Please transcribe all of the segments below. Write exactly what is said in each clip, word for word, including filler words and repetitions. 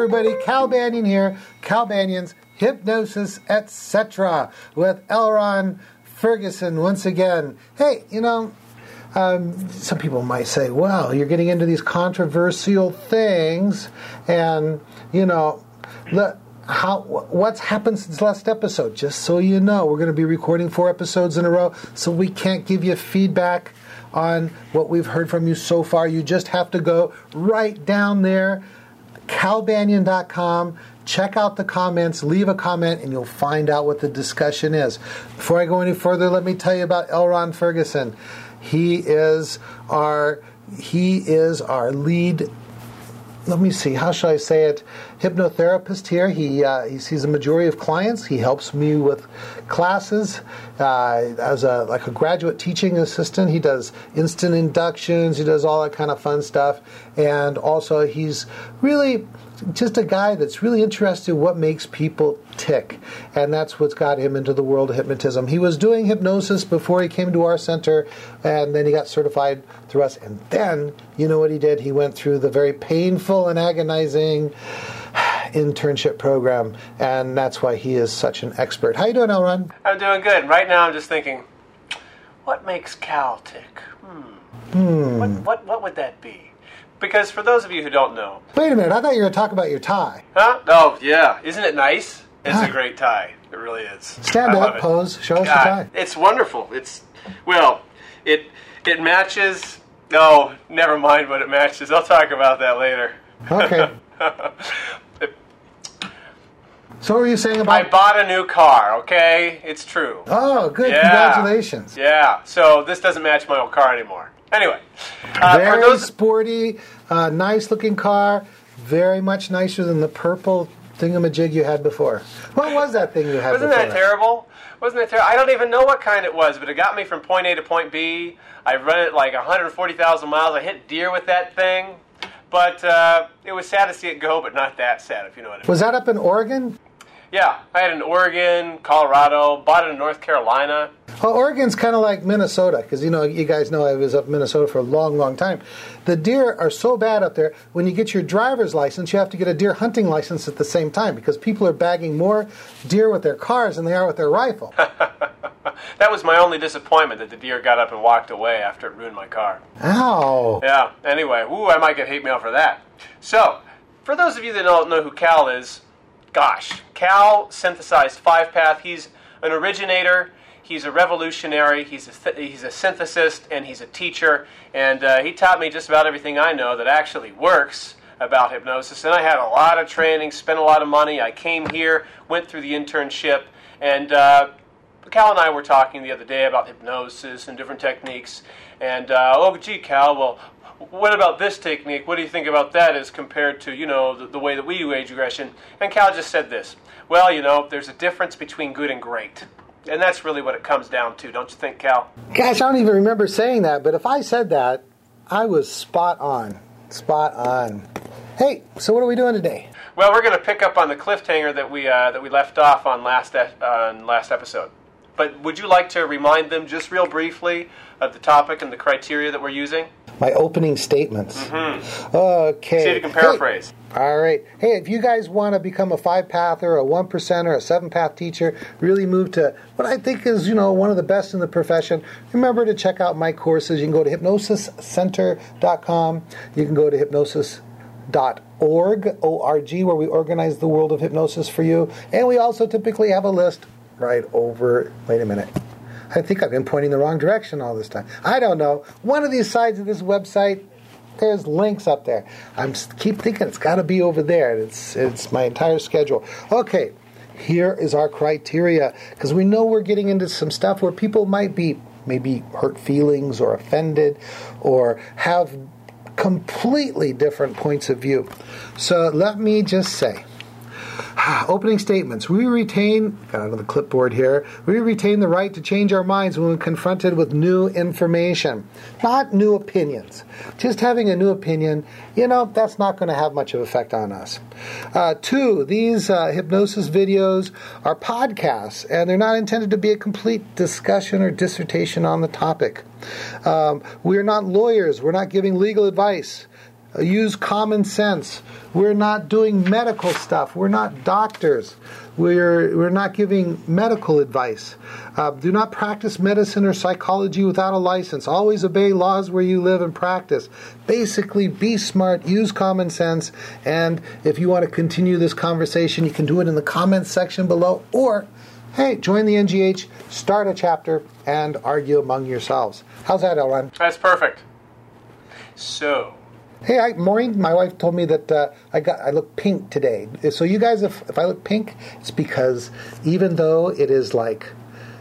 everybody. Cal Banyan here. Cal Banyan's Hypnosis, et cetera with L. Ron Ferguson once again. Hey, you know, um, some people might say, well, you're getting into these controversial things, and, you know, the, how what's happened since last episode? Just so you know, we're going to be recording four episodes in a row, so we can't give you feedback on what we've heard from you so far. You just have to go right down there, cal banyan dot com, check out the comments, leave a comment, and you'll find out what the discussion is. Before I go any further, let me tell you about L. Ron Ferguson. He is our he is our lead. Let me see, how should I say it? Hypnotherapist here. He uh, he sees a majority of clients. He helps me with classes uh, as a like a graduate teaching assistant. He does instant inductions. He does all that kind of fun stuff. And also, he's really just a guy that's really interested in what makes people tick. And that's what's got him into the world of hypnotism. He was doing hypnosis before he came to our center, and then he got certified through us. And then, you know what he did? He went through the very painful and agonizing internship program, and that's why he is such an expert. How you doing, L. Ron? I'm doing good. Right now I'm just thinking, what makes Cal tick? Hmm. Hmm. What, what, what would that be? Because for those of you who don't know... Wait a minute, I thought you were going to talk about your tie. Huh? Oh, yeah. Isn't it nice? It's Huh. a great tie. It really is. Stand I love up, it. pose, show us God, the tie. it's wonderful. It's, well, it it matches... No, never mind what it matches. I'll talk about that later. Okay. So what were you saying about... I bought a new car, okay? It's true. Oh, good. Yeah. Congratulations. Yeah, so this doesn't match my old car anymore. Anyway. Uh, Very for those, sporty, uh, nice-looking car. Very much nicer than the purple thingamajig you had before. What was that thing you had wasn't before? that terrible? Wasn't that terrible? I don't even know what kind it was, but it got me from point A to point B. I run it like one hundred forty thousand miles. I hit deer with that thing. But uh, it was sad to see it go, but not that sad, if you know what I mean. Was that up in Oregon? Yeah, I had it in Oregon, Colorado, bought it in North Carolina. Well, Oregon's kind of like Minnesota, because, you know, you guys know I was up in Minnesota for a long, long time. The deer are so bad up there, when you get your driver's license, you have to get a deer hunting license at the same time, because people are bagging more deer with their cars than they are with their rifle. That was my only disappointment, that the deer got up and walked away after it ruined my car. Ow. Yeah, anyway, ooh, I might get hate mail for that. So, for those of you that don't know who Cal is, gosh, Cal synthesized Five Path. He's an originator, he's a revolutionary, he's a, th- he's a synthesist, and he's a teacher. And uh, he taught me just about everything I know that actually works about hypnosis. And I had a lot of training, spent a lot of money. I came here, went through the internship, and uh, Cal and I were talking the other day about hypnosis and different techniques. And, uh, oh, gee, Cal, well, what about this technique? What do you think about that as compared to, you know, the, the way that we do age regression? And Cal just said this. Well, you know, there's a difference between good and great. And that's really what it comes down to, don't you think, Cal? Gosh, I don't even remember saying that, but if I said that, I was spot on. Spot on. Hey, so what are we doing today? Well, we're going to pick up on the cliffhanger that we uh, that we left off on last e- on last episode. But would you like to remind them just real briefly of the topic and the criteria that we're using? My opening statements. Mm-hmm. Okay. See if you can paraphrase. Hey, all right. Hey, if you guys want to become a five-pather, a one-percenter, a seven-path teacher, really move to what I think is, you know, one of the best in the profession, remember to check out my courses. You can go to hypnosis center dot com. You can go to hypnosis dot org, O R G, where we organize the world of hypnosis for you. And we also typically have a list right over, wait a minute. I think I've been pointing the wrong direction all this time. I don't know. One of these sides of this website, there's links up there. I keep thinking it's got to be over there. It's it's my entire schedule. Okay, here is our criteria, because we know we're getting into some stuff where people might be maybe hurt feelings or offended or have completely different points of view. So let me just say, opening statements. We retain, got out of the clipboard here, we retain the right to change our minds when confronted with new information. Not new opinions. Just having a new opinion, you know, that's not going to have much of an effect on us. Uh, two, these uh, hypnosis videos are podcasts, and they're not intended to be a complete discussion or dissertation on the topic. Um, we're not lawyers. We're not giving legal advice. Uh, use common sense. We're not doing medical stuff. We're not doctors. We're, we're not giving medical advice. Uh, do not practice medicine or psychology without a license. Always obey laws where you live and practice. Basically, be smart, use common sense, and if you want to continue this conversation, you can do it in the comments section below, or, hey, join the N G H, start a chapter, and argue among yourselves. How's that, Elron? That's perfect. So... Hey, I, Maureen, my wife told me that uh, I got I look pink today. So you guys, if, if I look pink, it's because even though it is like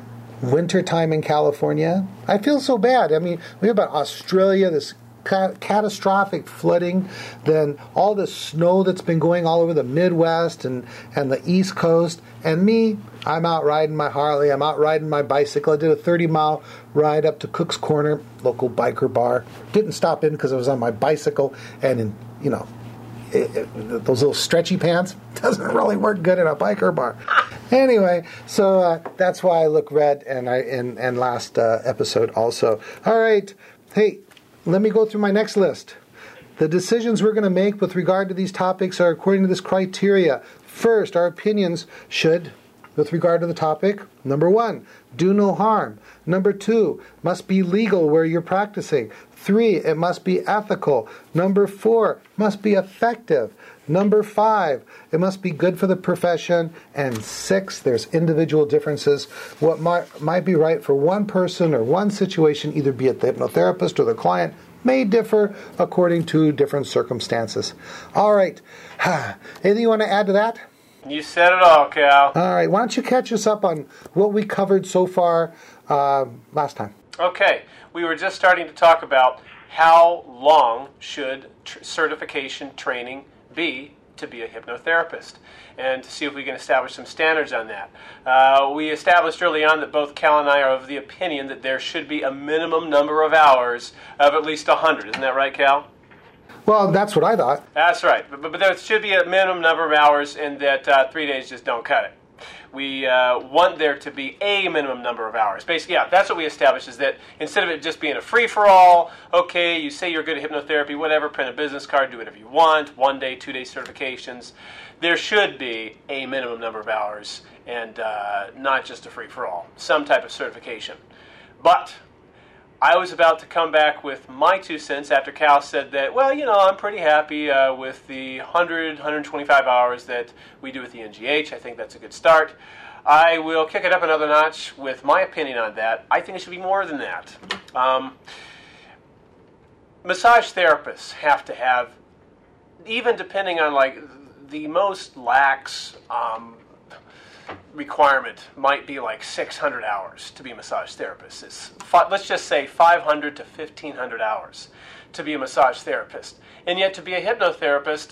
wintertime in California, I feel so bad. I mean, we have about Australia, this ca- catastrophic flooding, then all the snow that's been going all over the Midwest and, and the East Coast, and me, I'm out riding my Harley, I'm out riding my bicycle. I did a thirty-mile ride up to Cook's Corner, local biker bar. Didn't stop in because I was on my bicycle, and in, you know, it, it, those little stretchy pants doesn't really work good in a biker bar. Anyway, so uh, that's why I look red, and I and, and last uh, episode also. All right, hey, let me go through my next list. The decisions we're going to make with regard to these topics are according to this criteria. First, our opinions should, with regard to the topic, number one, do no harm. Number two, must be legal where you're practicing. Three, it must be ethical. Number four, must be effective. Number five, it must be good for the profession. And six, there's individual differences. What might, might be right for one person or one situation, either be it the hypnotherapist or the client, may differ according to different circumstances. All right. Anything you want to add to that? You said it all, Cal. All right. Why don't you catch us up on what we covered so far uh, last time? Okay. We were just starting to talk about how long should tr- certification training be to be a hypnotherapist, and to see if we can establish some standards on that. Uh, we established early on that both Cal and I are of the opinion that there should be a minimum number of hours of at least one hundred. Isn't that right, Cal? Well, that's what I thought. That's right. But, but there should be a minimum number of hours, and that uh, three days just don't cut it. We uh, want there to be a minimum number of hours. Basically, yeah, that's what we established, is that instead of it just being a free-for-all, okay, you say you're good at hypnotherapy, whatever, print a business card, do whatever you want, one-day, two-day certifications, there should be a minimum number of hours, and uh, not just a free-for-all, some type of certification. But I was about to come back with my two cents after Cal said that, well, you know, I'm pretty happy uh, with the one hundred, one hundred twenty-five hours that we do with the N G H. I think that's a good start. I will kick it up another notch with my opinion on that. I think it should be more than that. Um, massage therapists have to have, even depending on like the most lax um, requirement might be like six hundred hours to be a massage therapist. It's, let's just say five hundred to fifteen hundred hours to be a massage therapist. And yet to be a hypnotherapist,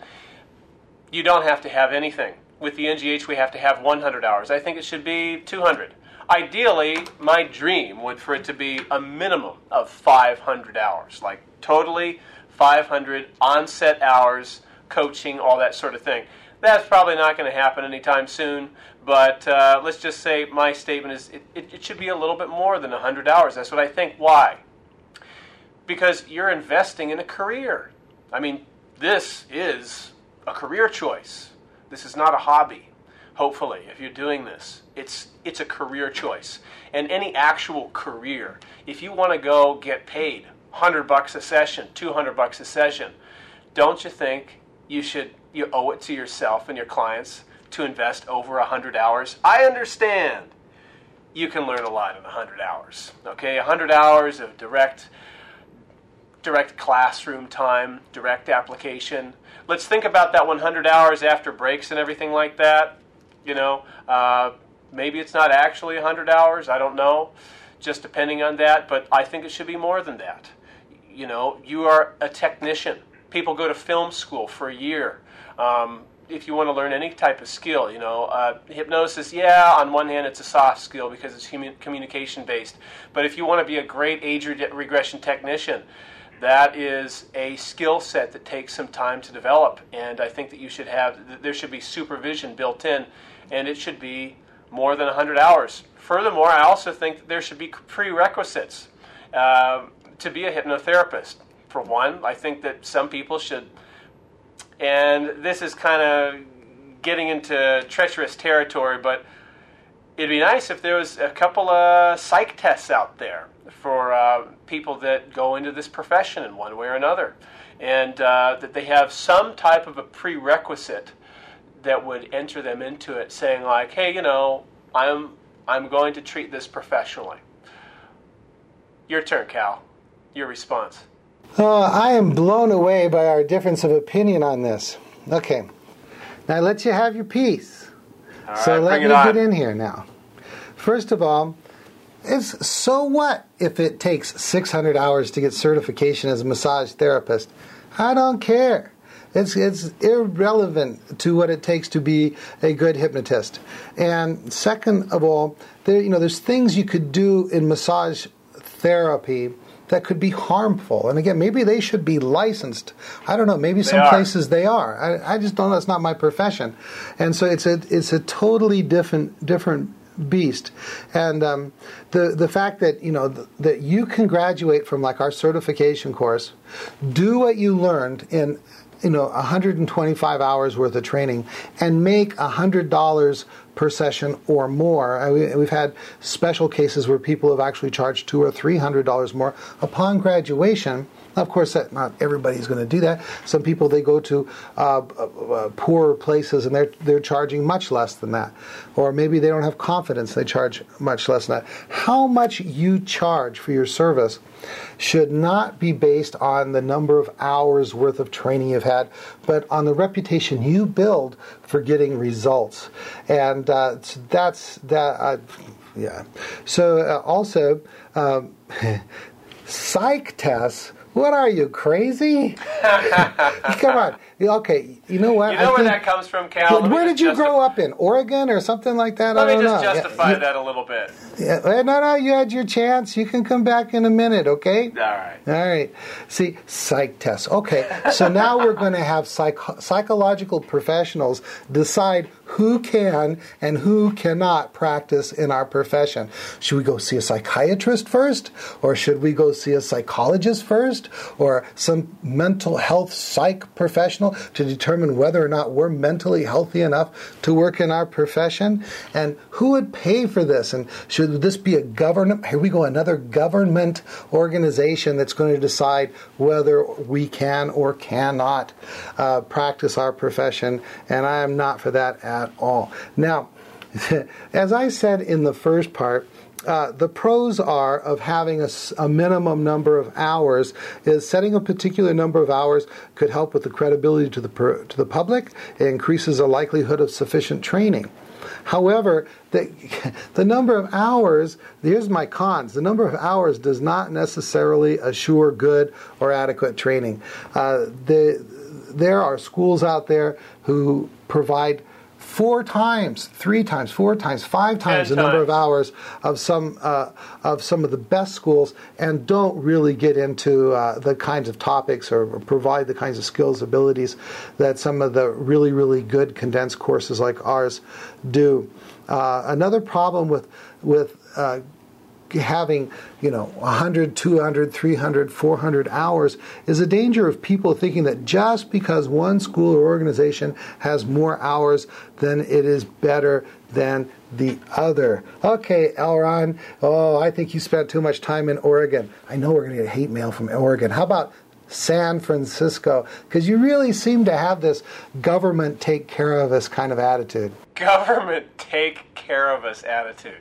you don't have to have anything. With the N G H, we have to have one hundred hours. I think it should be two hundred. Ideally, my dream would for it to be a minimum of five hundred hours, like totally five hundred on-set hours, coaching, all that sort of thing. That's probably not going to happen anytime soon, but uh, let's just say my statement is it, it, it should be a little bit more than one hundred hours. That's what I think. Why? Because you're investing in a career. I mean, this is a career choice. This is not a hobby, hopefully, if you're doing this. It's it's a career choice. And any actual career, if you want to go get paid one hundred bucks a session, two hundred bucks a session, don't you think you should you owe it to yourself and your clients to invest over one hundred hours? I understand you can learn a lot in one hundred hours. Okay, one hundred hours of direct direct classroom time, direct application. Let's think about that one hundred hours after breaks and everything like that. You know, uh, maybe it's not actually one hundred hours. I don't know, just depending on that. But I think it should be more than that. You know, you are a technician. People go to film school for a year. Um, if you want to learn any type of skill, you know, uh, hypnosis, yeah, on one hand it's a soft skill because it's commun- communication based. But if you want to be a great age re- regression technician, that is a skill set that takes some time to develop, and I think that you should have, there should be supervision built in, and it should be more than one hundred hours. Furthermore, I also think that there should be prerequisites uh, to be a hypnotherapist. for one. I think that some people should, and this is kind of getting into treacherous territory, but it'd be nice if there was a couple of psych tests out there for uh, people that go into this profession in one way or another, and uh, that they have some type of a prerequisite that would enter them into it, saying like, hey, you know, I'm I'm going to treat this professionally. Your turn, Cal. Your response. Uh, I am blown away by our difference of opinion on this. Okay, now I let you have your piece. All so right, let bring me it on. get in here now. First of all, it's so what if it takes six hundred hours to get certification as a massage therapist? I don't care. It's it's irrelevant to what it takes to be a good hypnotist. And second of all, there you know there's things you could do in massage therapy that could be harmful. And again, maybe they should be licensed. I don't know. Maybe They some are. places they are. I, I just don't know. It's not my profession. And so it's a it's a totally different different beast. And um, the the fact that you know th- that you can graduate from like our certification course, do what you learned in you know one hundred twenty-five hours worth of training, and make one hundred dollars per session or more. Uh, we, we've had special cases where people have actually charged two or three hundred dollars more upon graduation. Of course, that, not everybody's going to do that. Some people, they go to uh, uh, poorer places and they're they're charging much less than that. Or maybe they don't have confidence, they charge much less than that. How much you charge for your service should not be based on the number of hours worth of training you've had, but on the reputation you build for getting results. And uh, that's that. Uh, yeah. So uh, also, um, psych tests. What are you, crazy? Come on. Okay, you know what? You know I where think, that comes from, Cal? Let me where just did you justify- grow up in? Oregon or something like that? Let I me don't just know. justify Yeah, that a little bit. yeah, no, no, you had your chance. You can come back in a minute, okay? All right. All right. See, psych tests. Okay, so now we're going to have psych- psychological professionals decide who can and who cannot practice in our profession. Should we go see a psychiatrist first? Or should we go see a psychologist first? Or some mental health psych professional to determine whether or not we're mentally healthy enough to work in our profession? And who would pay for this? And should this be a government? Here we go, another government organization that's going to decide whether we can or cannot uh, practice our profession. And I am not for that at all. Now, as I said in the first part, Uh, the pros are of having a, s- a minimum number of hours is setting a particular number of hours could help with the credibility to the per, to the public. It increases the likelihood of sufficient training. However, the, the number of hours, here's my cons, the number of hours does not necessarily assure good or adequate training. Uh, the, there are schools out there who provide four times, three times, four times, five times the Ten number of times. hours of some uh, of some of the best schools, and don't really get into uh, the kinds of topics or, or provide the kinds of skills, abilities that some of the really, really good condensed courses like ours do. Uh, another problem with with uh, having, you know, one hundred, two hundred, three hundred, four hundred hours is a danger of people thinking that just because one school or organization has more hours, then it is better than the other. Okay, Elron, oh, I think you spent too much time in Oregon. I know we're going to get hate mail from Oregon. How about San Francisco? Because you really seem to have this government take care of us kind of attitude. Government take care of us attitude.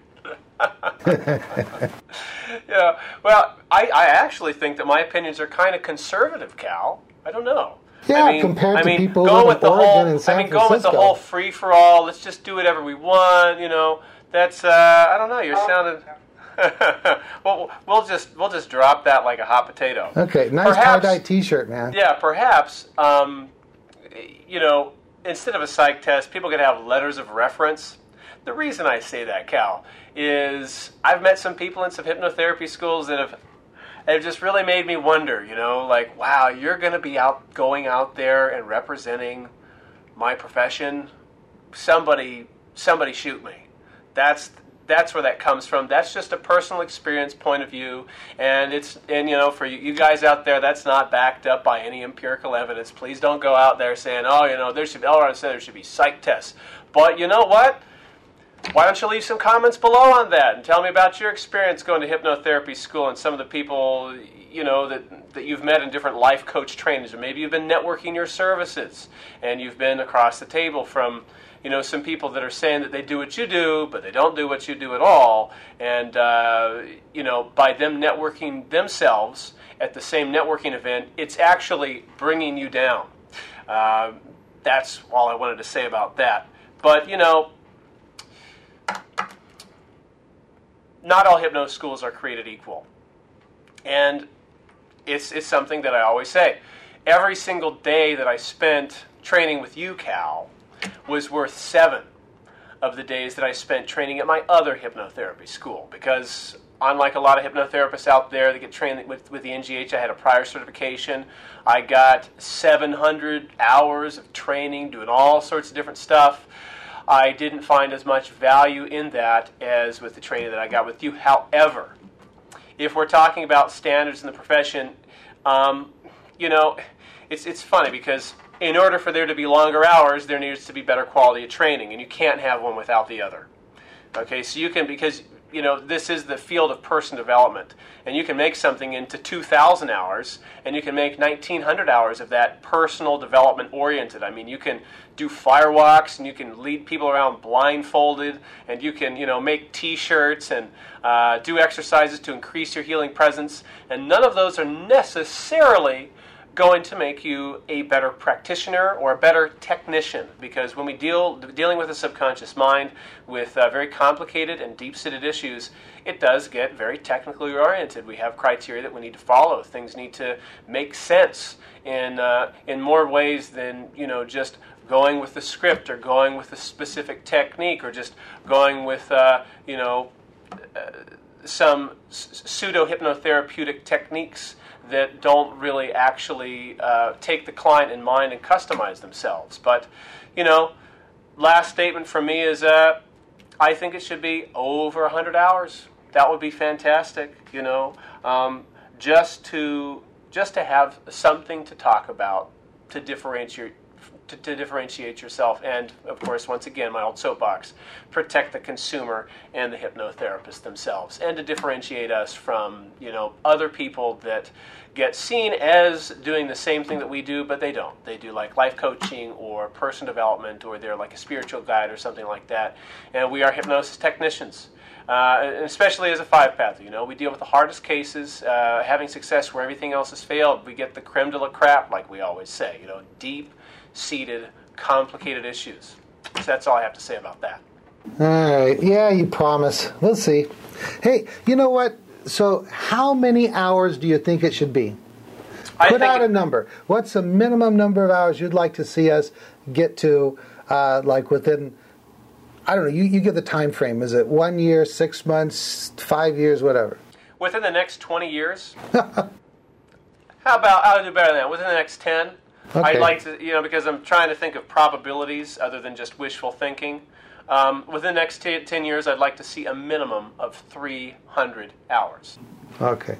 Yeah, well, I, I actually think that my opinions are kind of conservative, Cal. I don't know. Yeah, I mean, compared I to mean, people going who live with in the Oregon whole, and San I mean, going with the Francisco. whole free for all. Let's just do whatever we want. You know, that's uh, I don't know. You're sounding. well, we'll just we'll just drop that like a hot potato. Okay, nice Perhaps- tie-dye T-shirt, man. Yeah, perhaps. Um, you know, instead of a psych test, people could have letters of reference. The reason I say that, Cal, is I've met some people in some hypnotherapy schools that have have just really made me wonder, you know, like, wow, you're going to be out going out there and representing my profession. Somebody, somebody shoot me. That's that's where that comes from. That's just a personal experience point of view, and it's and you know for you, you guys out there, that's not backed up by any empirical evidence. Please don't go out there saying, oh, you know, there should L R N said there should be psych tests. But you know what? Why don't you leave some comments below on that and tell me about your experience going to hypnotherapy school and some of the people, you know, that, that you've met in different life coach trainings, or maybe you've been networking your services and you've been across the table from, you know, some people that are saying that they do what you do, but they don't do what you do at all. And, uh, you know, by them networking themselves at the same networking event, it's actually bringing you down. Uh, that's all I wanted to say about that. But, you know, not all hypno schools are created equal. And it's, it's something that I always say. Every single day that I spent training with you, Cal, was worth seven of the days that I spent training at my other hypnotherapy school. Because unlike a lot of hypnotherapists out there that get trained with, with the N G H, I had a prior certification. I got seven hundred hours of training doing all sorts of different stuff. I didn't find as much value in that as with the training that I got with you. However, if we're talking about standards in the profession, um, you know, it's it's funny because in order for there to be longer hours, there needs to be better quality of training, and you can't have one without the other. Okay, so you can, because, you know, this is the field of person development, and you can make something into two thousand hours, and you can make nineteen hundred hours of that personal development oriented. I mean, you can do firewalks, and you can lead people around blindfolded, and you can, you know, make T-shirts and uh, do exercises to increase your healing presence, and none of those are necessarily going to make you a better practitioner or a better technician, because when we deal dealing with the subconscious mind with uh, very complicated and deep-seated issues, it does get very technically oriented. We have criteria that we need to follow. Things need to make sense in uh, in more ways than, you know, just going with the script or going with a specific technique or just going with uh, you know uh, some pseudo hypnotherapeutic techniques that don't really actually uh, take the client in mind and customize themselves. But, you know, last statement from me is uh, I think it should be over one hundred hours. That would be fantastic, you know, um, just to just to have something to talk about to differentiate to, to differentiate yourself, and of course, once again, my old soapbox, protect the consumer and the hypnotherapists themselves, and to differentiate us from, you know, other people that get seen as doing the same thing that we do, but they don't. They do like life coaching or person development, or they're like a spiritual guide or something like that. And we are hypnosis technicians. Uh, and especially as a five-path, you know, we deal with the hardest cases, uh, having success where everything else has failed. We get the creme de la crap, like we always say, you know, deep-seated, complicated issues. So that's all I have to say about that. All right. Yeah, you promise. We'll see. Hey, you know what? So how many hours do you think it should be? I Put think out it, a number. What's the minimum number of hours you'd like to see us get to, uh, like within, I don't know, you, you give the time frame. Is it one year, six months, five years, whatever? Within the next twenty years? How about, I'll do better than that. Within the next ten? Okay. I'd like to, you know, because I'm trying to think of probabilities other than just wishful thinking. Um, within the next t- ten years, I'd like to see a minimum of three hundred hours. Okay.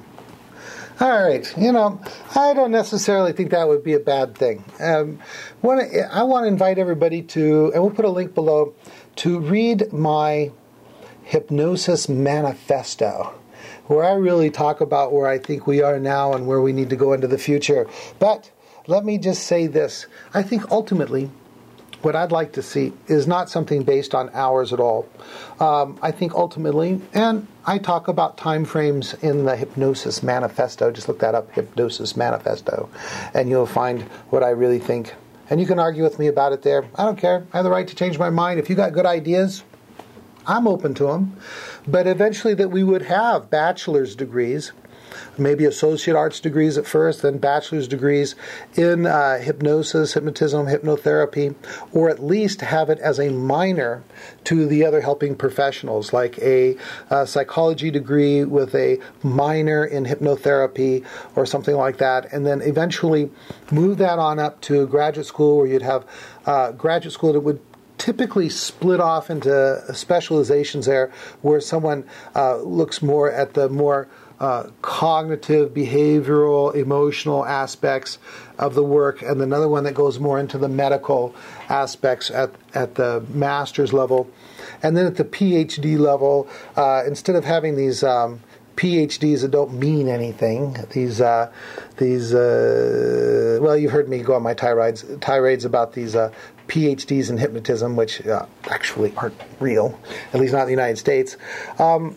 All right. You know, I don't necessarily think that would be a bad thing. Um, wanna, I want to invite everybody to, and we'll put a link below, to read my Hypnosis Manifesto, where I really talk about where I think we are now and where we need to go into the future. But let me just say this. I think ultimately what I'd like to see is not something based on hours at all. Um, I think ultimately, and I talk about time frames in the Hypnosis Manifesto. Just look that up, Hypnosis Manifesto, and you'll find what I really think. And you can argue with me about it there. I don't care. I have the right to change my mind. If you got good ideas, I'm open to them. But eventually that we would have bachelor's degrees, maybe associate arts degrees at first, then bachelor's degrees in uh, hypnosis, hypnotism, hypnotherapy, or at least have it as a minor to the other helping professionals, like a, a psychology degree with a minor in hypnotherapy or something like that, and then eventually move that on up to graduate school where you'd have uh, graduate school that would typically split off into specializations there, where someone uh, looks more at the more uh, cognitive, behavioral, emotional aspects of the work, and another one that goes more into the medical aspects at, at the master's level. And then at the PhD level, uh, instead of having these um, PhDs that don't mean anything, these, uh, these uh, well, you've heard me go on my tirades, tirades about these uh, PhDs in hypnotism, which uh, actually aren't real, at least not in the United States. Um,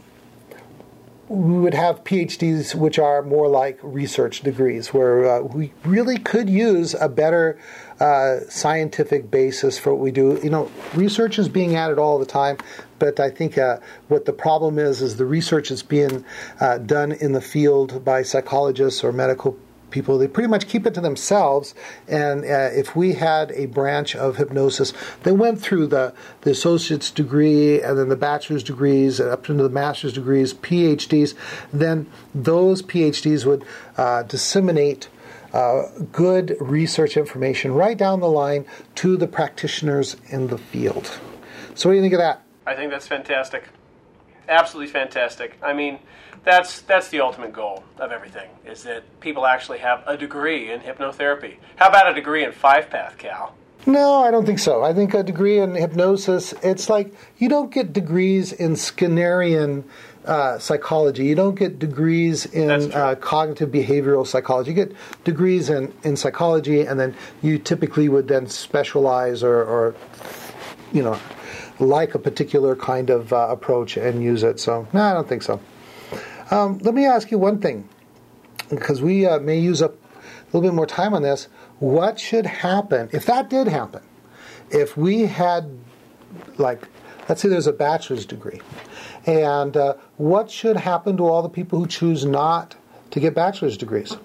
we would have PhDs which are more like research degrees, where uh, we really could use a better uh, scientific basis for what we do. You know, research is being added all the time, but I think uh, what the problem is, is the research is being uh, done in the field by psychologists or medical people. They pretty much keep it to themselves, and uh, if we had a branch of hypnosis that went through the, the associate's degree and then the bachelor's degrees up into the master's degrees, PhDs, then those PhDs would uh, disseminate uh, good research information right down the line to the practitioners in the field. So what do you think of that? I think that's fantastic. Absolutely fantastic. I mean, that's that's the ultimate goal of everything, is that people actually have a degree in hypnotherapy. How about a degree in five-path, Cal? No, I don't think so. I think a degree in hypnosis, it's like you don't get degrees in Skinnerian uh, psychology. You don't get degrees in uh, cognitive behavioral psychology. You get degrees in, in psychology, and then you typically would then specialize or, or you know, like a particular kind of uh, approach and use it. So, no, I don't think so. Um, let me ask you one thing, because we uh, may use up a little bit more time on this. What should happen, if that did happen, if we had, like, let's say there's a bachelor's degree, and uh, what should happen to all the people who choose not to get bachelor's degrees?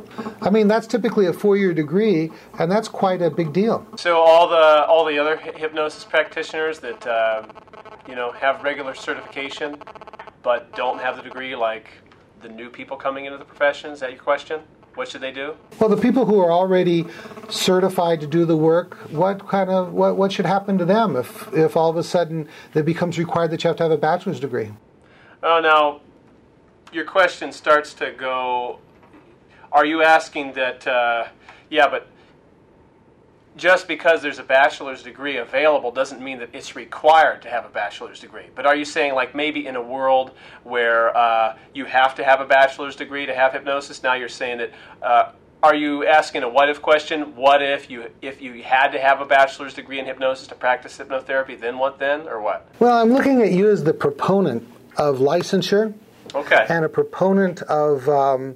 I mean, that's typically a four-year degree, and that's quite a big deal. So all the all the other hypnosis practitioners that uh, you know have regular certification but don't have the degree, like the new people coming into the profession, is that your question? What should they do? Well, the people who are already certified to do the work, what kind of what what should happen to them if if all of a sudden it becomes required that you have to have a bachelor's degree? Oh, now your question starts to go. Are you asking that? Uh, yeah, but just because there's a bachelor's degree available doesn't mean that it's required to have a bachelor's degree. But are you saying, like, maybe in a world where uh, you have to have a bachelor's degree to have hypnosis, now you're saying that, uh, are you asking a what-if question? What if you if you had to have a bachelor's degree in hypnosis to practice hypnotherapy, then what then, or what? Well, I'm looking at you as the proponent of licensure. Okay. And a proponent of um,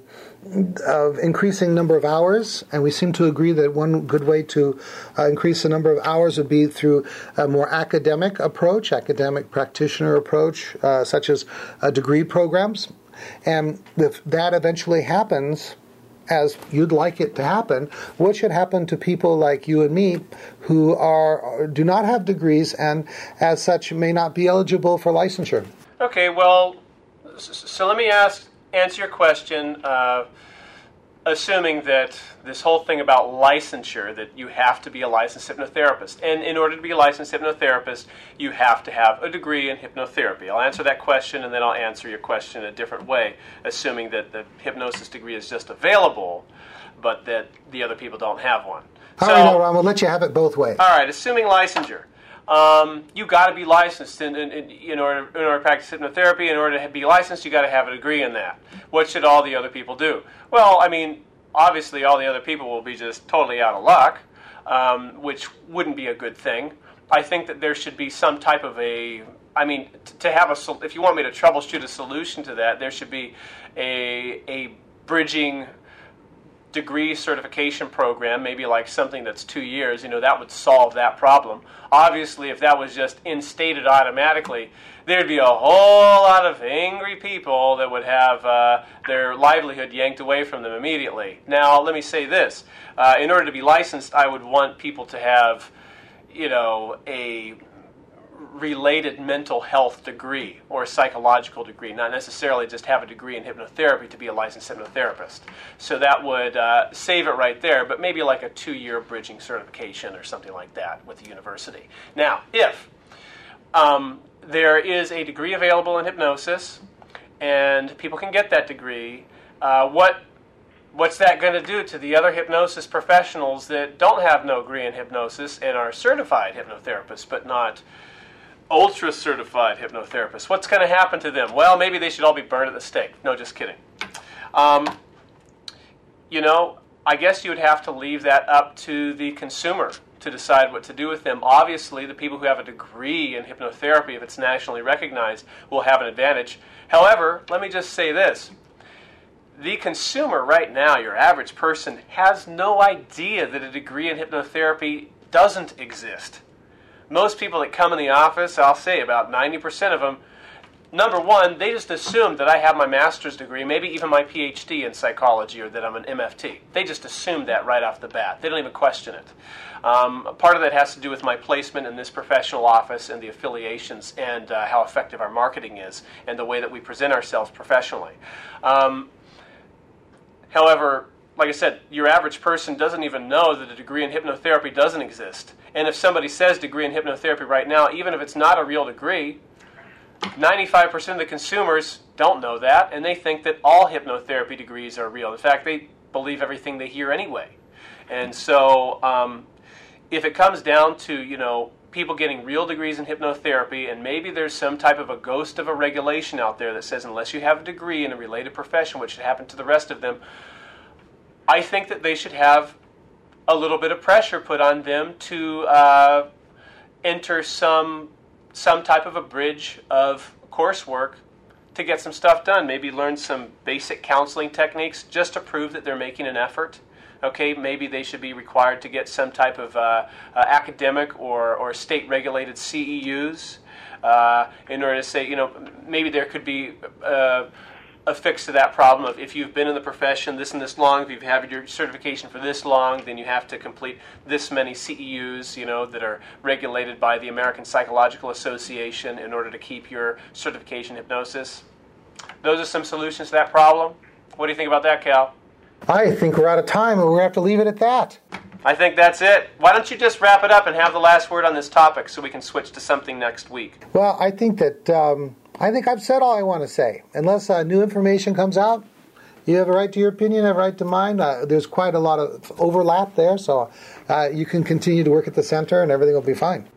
of increasing number of hours, and we seem to agree that one good way to uh, increase the number of hours would be through a more academic approach, academic practitioner approach, uh, such as uh, degree programs. And if that eventually happens, as you'd like it to happen, what should happen to people like you and me who are do not have degrees and as such may not be eligible for licensure? Okay, well, so let me ask, answer your question, uh, assuming that this whole thing about licensure, that you have to be a licensed hypnotherapist. And in order to be a licensed hypnotherapist, you have to have a degree in hypnotherapy. I'll answer that question, and then I'll answer your question in a different way, assuming that the hypnosis degree is just available, but that the other people don't have one. All so, right, no, Ron, we'll let you have it both ways. All right, assuming licensure. Um, you got to be licensed in, in, in, order, in order to practice hypnotherapy. In order to be licensed, you got to have a degree in that. What should all the other people do? Well, I mean, obviously all the other people will be just totally out of luck, um, which wouldn't be a good thing. I think that there should be some type of a, I mean, t- to have a, if you want me to troubleshoot a solution to that, there should be a a bridging degree certification program, maybe like something that's two years, you know, that would solve that problem. Obviously, if that was just instated automatically, there'd be a whole lot of angry people that would have uh, their livelihood yanked away from them immediately. Now, let me say this. Uh, in order to be licensed, I would want people to have, you know, a related mental health degree or psychological degree, not necessarily just have a degree in hypnotherapy to be a licensed hypnotherapist. So that would uh, save it right there, but maybe like a two-year bridging certification or something like that with the university. Now, if um, there is a degree available in hypnosis and people can get that degree, uh, what What's that going to do to the other hypnosis professionals that don't have no degree in hypnosis and are certified hypnotherapists but not ultra-certified hypnotherapists? What's going to happen to them? Well, maybe they should all be burned at the stake. No, just kidding. Um, you know, I guess you would have to leave that up to the consumer to decide what to do with them. Obviously, the people who have a degree in hypnotherapy, if it's nationally recognized, will have an advantage. However, let me just say this. The consumer right now, your average person, has no idea that a degree in hypnotherapy doesn't exist. Most people that come in the office, I'll say about ninety percent of them, number one, they just assume that I have my master's degree, maybe even my P H D in psychology, or that I'm an M F T. They just assume that right off the bat. They don't even question it. Um, part of that has to do with my placement in this professional office and the affiliations and uh, how effective our marketing is and the way that we present ourselves professionally. Um, However, like I said, your average person doesn't even know that a degree in hypnotherapy doesn't exist. And if somebody says degree in hypnotherapy right now, even if it's not a real degree, ninety-five percent of the consumers don't know that, and they think that all hypnotherapy degrees are real. In fact, they believe everything they hear anyway. And so um, if it comes down to, you know, people getting real degrees in hypnotherapy, and maybe there's some type of a ghost of a regulation out there that says unless you have a degree in a related profession, which should happen to the rest of them, I think that they should have a little bit of pressure put on them to uh, enter some some type of a bridge of coursework to get some stuff done. Maybe learn some basic counseling techniques just to prove that they're making an effort. Okay, maybe they should be required to get some type of uh, uh, academic or, or state-regulated C E Us uh, in order to say, you know, maybe there could be uh, a fix to that problem of if you've been in the profession this and this long, if you've had your certification for this long, then you have to complete this many C E Us, you know, that are regulated by the American Psychological Association in order to keep your certification in hypnosis. Those are some solutions to that problem. What do you think about that, Cal? I think we're out of time, and we're going to have to leave it at that. I think that's it. Why don't you just wrap it up and have the last word on this topic so we can switch to something next week? Well, I think that um, I think I've said all I want to say. Unless uh, new information comes out, you have a right to your opinion, I have a right to mine. Uh, there's quite a lot of overlap there, so uh, you can continue to work at the center, and everything will be fine.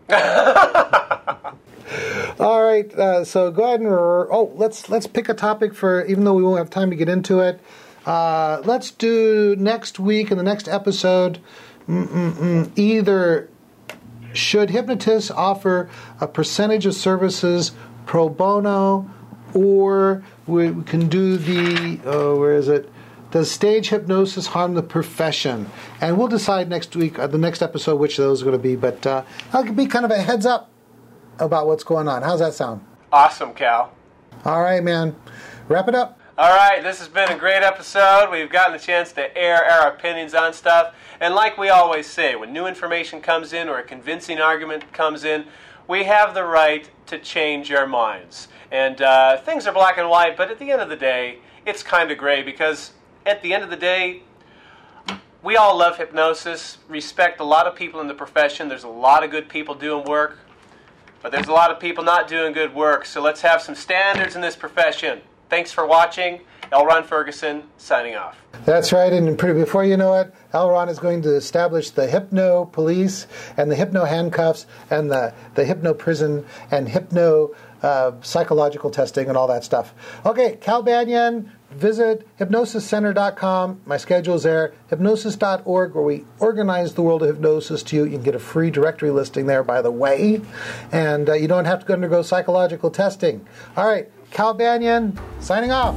All right, uh, so go ahead and oh, let's let's pick a topic for, even though we won't have time to get into it. Uh, let's do next week in the next episode. Mm-mm-mm, either should hypnotists offer a percentage of services pro bono, or we can do the oh, where is it? Does stage hypnosis harm the profession? And we'll decide next week, uh, the next episode, which of those are going to be. But uh, that'll be kind of a heads up about what's going on. How's that sound? Awesome, Cal. All right, man. Wrap it up. All right, this has been a great episode. We've gotten a chance to air our opinions on stuff. And like we always say, when new information comes in or a convincing argument comes in, we have the right to change our minds. And uh, things are black and white, but at the end of the day, it's kind of gray, because at the end of the day, we all love hypnosis, respect a lot of people in the profession. There's a lot of good people doing work, but there's a lot of people not doing good work. So let's have some standards in this profession. Thanks for watching. L. Ron Ferguson, signing off. That's right, and before you know it, L. Ron is going to establish the hypno police and the hypno handcuffs and the, the hypno prison and hypno uh, psychological testing and all that stuff. Okay, Cal Banyan, visit hypnosis center dot com. My schedule is there. hypnosis dot org, where we organize the world of hypnosis to you. You can get a free directory listing there, by the way, and uh, you don't have to undergo psychological testing. All right. Cal Banyan, signing off.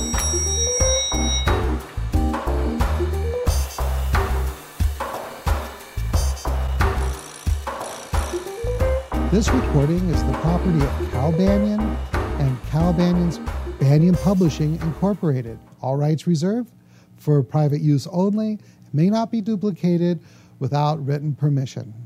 This recording is the property of Cal Banyan and Cal Banyan's Banyan Publishing, Incorporated. All rights reserved for private use only. May not be duplicated without written permission.